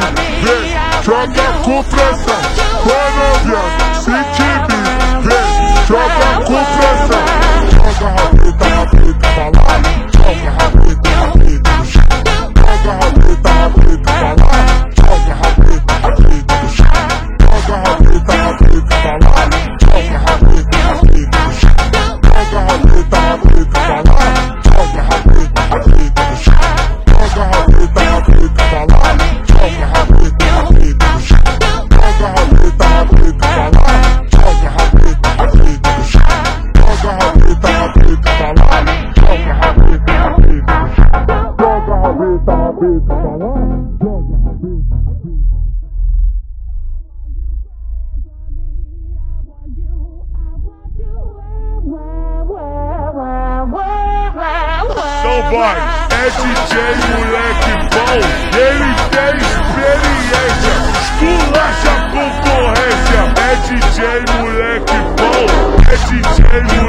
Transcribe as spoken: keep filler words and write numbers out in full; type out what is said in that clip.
vem, joga com pressão. Quando viado, se time, vem, joga com pressão. Joga rabeta, rabeta pra lá, joga rabeta, rabeta no chão. Joga rabeta, rabeta pra lá, joga rabeta, rabeta no chão. Joga rabeta, rabeta pra lá, joga rabeta, rabeta no chão. Joga rabeta, rabeta pra lá, joga rabeta, rabeta no chão. Joga rabeta, rabeta pra lá, joga rabeta, rabeta no chão. Joga rabeta, rabeta pra lá, joga rabeta, rabeta no chão. Joga rabeta, rabeta pra lá, joga rabeta, rabeta no chão. Joga rabeta, rabeta pra lá, joga rabeta, rabeta. Então vai, é D J moleque bom, ele tem experiência, esculacha a concorrência. É D J moleque bom, é D J moleque